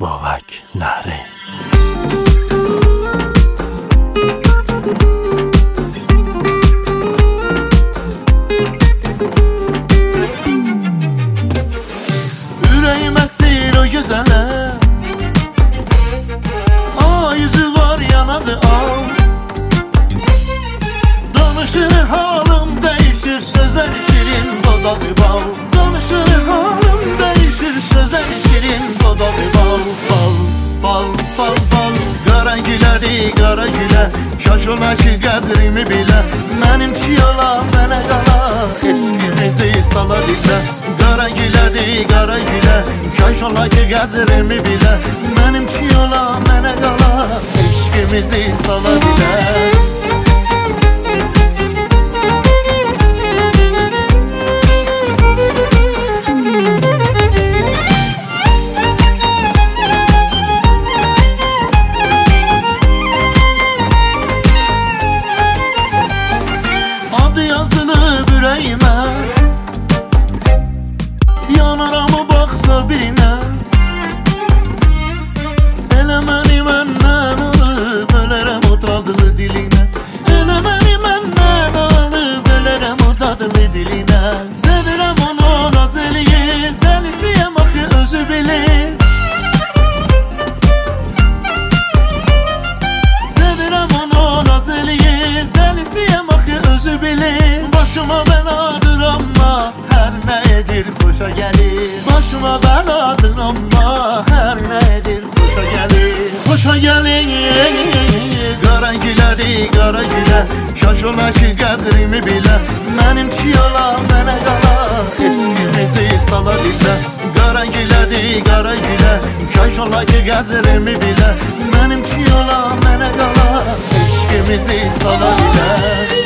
Bobakları. Yüreğim esir o güzele, yüzü var yanadı al. Danışır halım değişir, sözler şirin dodağı bal. Danışır halım değişir, sözler şirin dodağı bal. Bal, bal, bal, bal. Qara gülədi, qara gülə, şaş ola ki qədrimi bilə. Mənim çiyola, mənə qala, eşqimizi sala dilə. Qara gülədi, qara gülə, şaş ola ki qədrimi bilə. Mənim çiyola, mənə qala, eşqimizi sala dilə. Yüreğime yanaram o baksa birine. Elə məni məndən alıb ölərəm o dadlı dilinə. Elə məni məndən alıb ölərəm o dadlı dilinə. Sevirəm onu naz eləyir, dəlisiyəm axı özü bilir. Sevirəm onu naz eləyir, dəlisiyəm axı özü bilir. Başıma bəladır amma hər nə edir xoşa gəlir. Başıma bəladır amma hər nə edir xoşa gəlir. Xoşa gəlir. Qara gülədi, qara gülə, şaş ola ki qədrimi bilə. Mənim çiyola, mənə qala, eşqimizi sala dilə. Qara gülədi, qara gülə, şaş ola ki qədrimi bilə. Mənim çiyola, mənə qala, eşqimizi sala dilə.